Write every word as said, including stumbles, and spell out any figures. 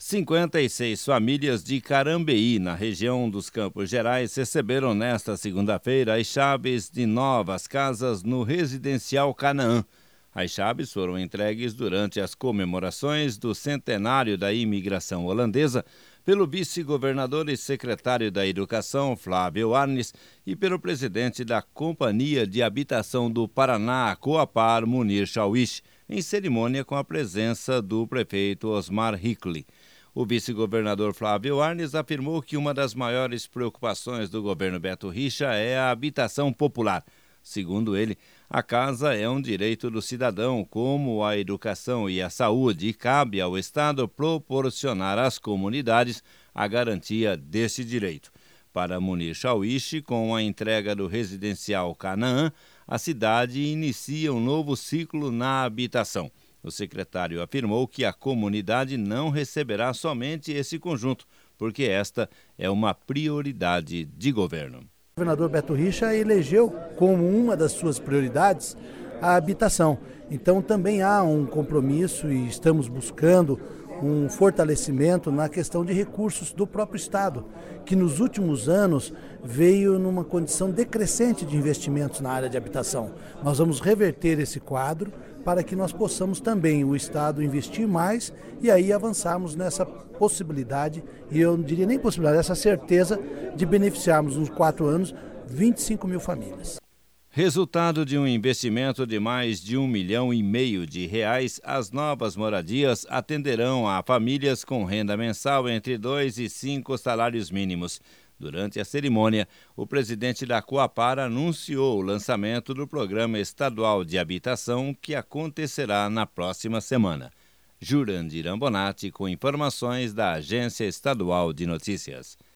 cinquenta e seis famílias de Carambeí, na região dos Campos Gerais, receberam nesta segunda-feira as chaves de novas casas no residencial Canaã. As chaves foram entregues durante as comemorações do centenário da imigração holandesa pelo vice-governador e secretário da Educação, Flávio Arnes, e pelo presidente da Companhia de Habitação do Paraná, Coapar, Munir Shawish, em cerimônia com a presença do prefeito Osmar Hickley. O vice-governador Flávio Arnes afirmou que uma das maiores preocupações do governo Beto Richa é a habitação popular. Segundo ele, a casa é um direito do cidadão, como a educação e a saúde, e cabe ao Estado proporcionar às comunidades a garantia desse direito. Para Munir Shawish, com a entrega do residencial Canaã, a cidade inicia um novo ciclo na habitação. O secretário afirmou que a comunidade não receberá somente esse conjunto, porque esta é uma prioridade de governo. O governador Beto Richa elegeu como uma das suas prioridades a habitação. Então também há um compromisso e estamos buscando um fortalecimento na questão de recursos do próprio Estado, que nos últimos anos veio numa condição decrescente de investimentos na área de habitação. Nós vamos reverter esse quadro para que nós possamos também, o Estado, investir mais e aí avançarmos nessa possibilidade, e eu não diria nem possibilidade, essa certeza de beneficiarmos nos quatro anos vinte e cinco mil famílias. Resultado de um investimento de mais de um milhão e meio de reais, as novas moradias atenderão a famílias com renda mensal entre dois e cinco salários mínimos. Durante a cerimônia, o presidente da Coapar anunciou o lançamento do Programa Estadual de Habitação, que acontecerá na próxima semana. Jurandir Ambonati, com informações da Agência Estadual de Notícias.